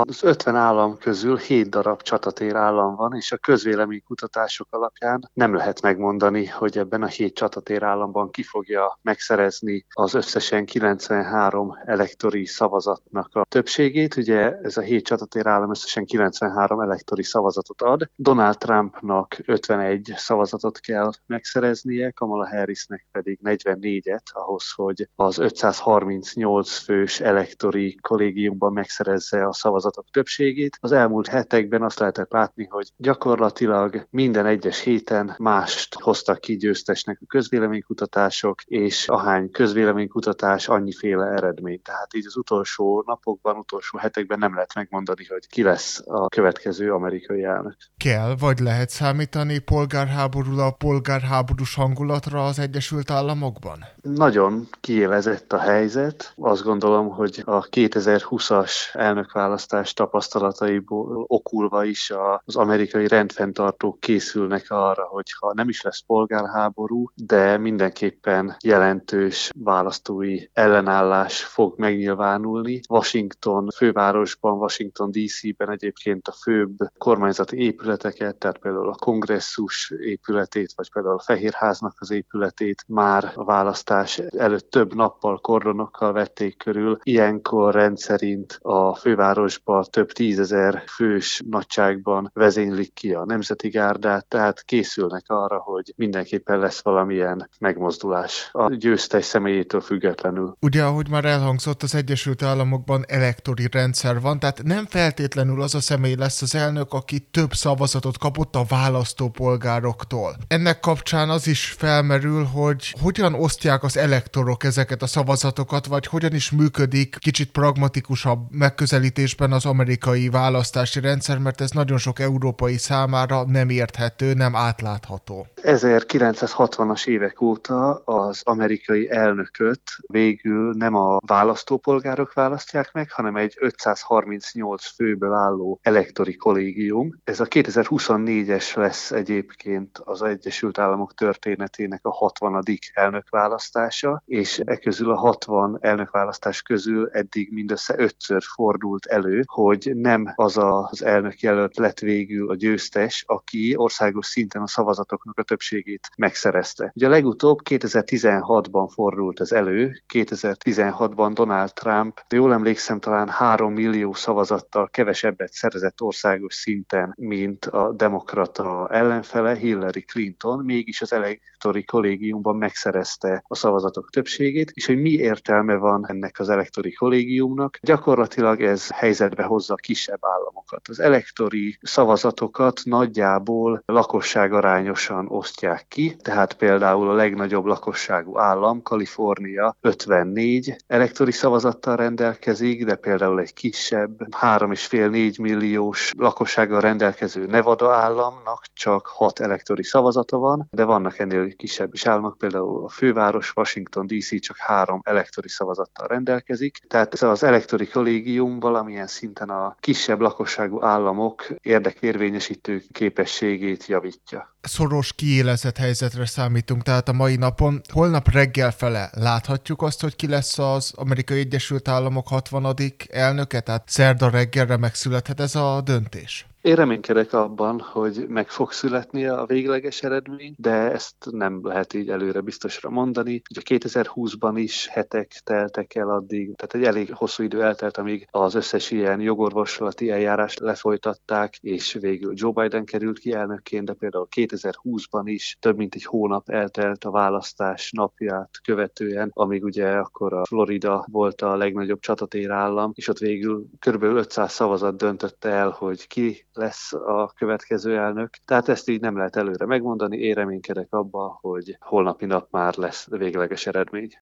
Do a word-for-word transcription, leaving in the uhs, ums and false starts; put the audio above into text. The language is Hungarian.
Az ötven állam közül hét darab csatatér állam van, és a közvéleménykutatások alapján nem lehet megmondani, hogy ebben a hét csatatér államban ki fogja megszerezni az összesen kilencvenhárom elektori szavazatnak a többségét. Ugye ez a hét csatatér állam összesen kilencvenhárom elektori szavazatot ad. Donald Trumpnak ötvenegy szavazatot kell megszereznie, Kamala Harrisnek pedig negyvennégyet ahhoz, hogy az ötszázharmincnyolc fős elektori kollégiumban megszerezze a szavazatok többségét. Az elmúlt hetekben azt lehetett látni, hogy gyakorlatilag minden egyes héten mást hoztak ki győztesnek a közvéleménykutatások, és ahány közvéleménykutatás, annyiféle eredmény. Tehát így az utolsó napokban, utolsó hetekben nem lehet megmondani, hogy ki lesz a következő amerikai elnök. Kell, vagy lehet számítani polgárháborúra, polgárháborús hangulatra az Egyesült Államokban? Nagyon kiélezett a helyzet. Azt gondolom, hogy a kétezer-húszas elnökválasztás tapasztalataiból okulva is az amerikai rendfenntartók készülnek arra, hogy ha nem is lesz polgárháború, de mindenképpen jelentős választói ellenállás fog megnyilvánulni. Washington fővárosban, Washington dé cé-ben egyébként a főbb kormányzati épületeket, tehát például a kongresszus épületét, vagy például a Fehérháznak az épületét már a választás előtt több nappal, kordonokkal vették körül. Ilyenkor rendszerint a fővárosban több tízezer fős nagyságban vezénylik ki a Nemzeti Gárdát, tehát készülnek arra, hogy mindenképpen lesz valamilyen megmozdulás a győztes személyétől függetlenül. Ugye, ahogy már elhangzott, az Egyesült Államokban elektori rendszer van, tehát nem feltétlenül az a személy lesz az elnök, aki több szavazatot kapott a választópolgároktól. Ennek kapcsán az is felmerül, hogy hogyan osztják az elektorok ezeket a szavazatokat, vagy hogyan is működik kicsit pragmatikusabb megközelítésben az amerikai választási rendszer, mert ez nagyon sok európai számára nem érthető, nem átlátható. ezerkilencszázhatvanas évek óta az amerikai elnököt végül nem a választópolgárok választják meg, hanem egy ötszázharmincnyolc főből álló elektori kollégium. Ez a kétezer-huszonnégyes lesz egyébként az Egyesült Államok történetének a hatvanadik elnökválasztása, és e közül a hatvan elnökválasztás közül eddig mindössze ötször fordult elő, hogy nem az az elnök jelölt lett végül a győztes, aki országos szinten a szavazatoknak a többségét megszerezte. Ugye a legutóbb kétezer-tizenhatban fordult ez elő, kétezer-tizenhatban Donald Trump, jól emlékszem, talán három millió szavazattal kevesebbet szerezett országos szinten, mint a demokrata ellenfele, Hillary Clinton, mégis az elektori kollégiumban megszerezte a szavazatok többségét, és hogy mi értelme van ennek az elektori kollégiumnak. Gyakorlatilag ez helyzetbe hozza a kisebb államokat. Az elektori szavazatokat nagyjából lakosságarányosan osztják ki, tehát például a legnagyobb lakosságú állam, Kalifornia ötvennégy elektori szavazattal rendelkezik, de például egy kisebb, három és fél négy milliós lakossággal rendelkező Nevada államnak csak hat elektori szavazata van, de vannak ennél kisebb is államok, például a főváros, Washington dé cé csak három elektori szavazattal rendelkezik. Tehát ez az elektori kollégium valamilyen szinten a kisebb lakosságú államok érdekérvényesítő képességét javítja. Szoros, kiélezett helyzetre számítunk, tehát a mai napon. Holnap reggel fele láthatjuk azt, hogy ki lesz az Amerikai Egyesült Államok hatvanadik elnöke, tehát szerda reggelre megszülethet ez a döntés. Én reménykedek abban, hogy meg fog születni a végleges eredmény, de ezt nem lehet így előre biztosra mondani. Ugye kétezer-húszban is hetek teltek el addig, tehát egy elég hosszú idő eltelt, amíg az összes ilyen jogorvoslati eljárást lefolytatták, és végül Joe Biden került ki elnökként, de például kétezer-húszban is több mint egy hónap eltelt a választás napját követően, amíg ugye akkor a Florida volt a legnagyobb csatatérállam, és ott végül kb. ötszáz szavazat döntötte el, hogy ki lesz a következő elnök. Tehát ezt így nem lehet előre megmondani. Én reménykedek abba, hogy holnapi nap már lesz végleges eredmény.